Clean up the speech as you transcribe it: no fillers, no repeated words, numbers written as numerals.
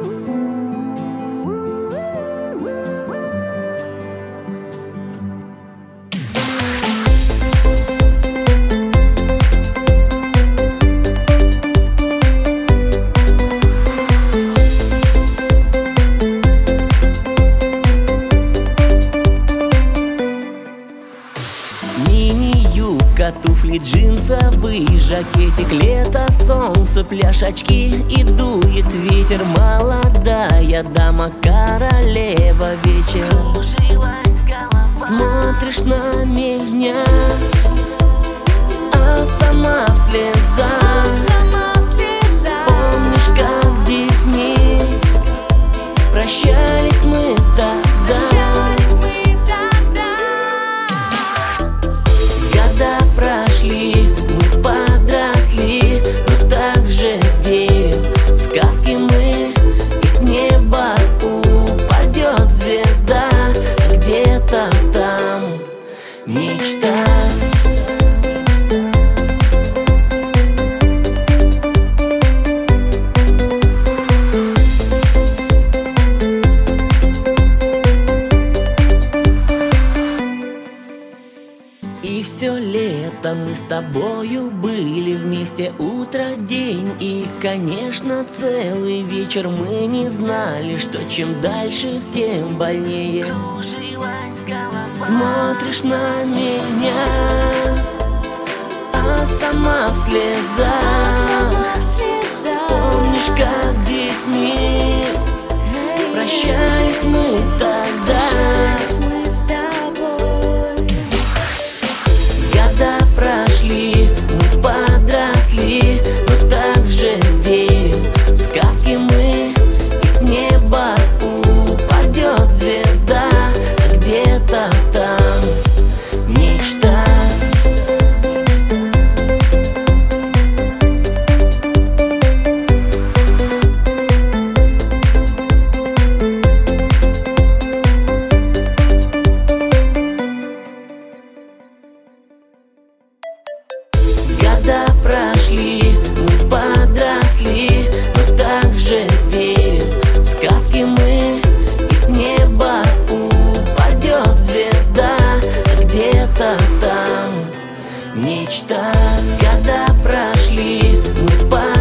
Мини-юбка, туфли, джинсовый жакетик, лето, солнце, пляж, очки и дует ветер. Молодая дама, королева вечер. Кружилась голова. Смотришь на меня, а сама в слезах. Помнишь, как детьми прощались мы тогда. Прошли, мы подросли, но так же верим в сказки мы. И с неба упадет звезда, а где-то там мечта. И все лето мы с тобою были вместе, утро, день и, конечно, целый вечер. Мы не знали, что чем дальше, тем больнее. Кружилась голова. Смотришь на меня, а сама в слезах. Помнишь, как детьми прощались мы тогда. Прошли, мы подросли, но так же верим в сказки мы. И с неба упадет звезда, а где-то там мечта. Года прошли, мы подросли, но так же верим в сказки мы. И с неба упадет звезда, а где-то там мечта. Года прошли, мы подросли.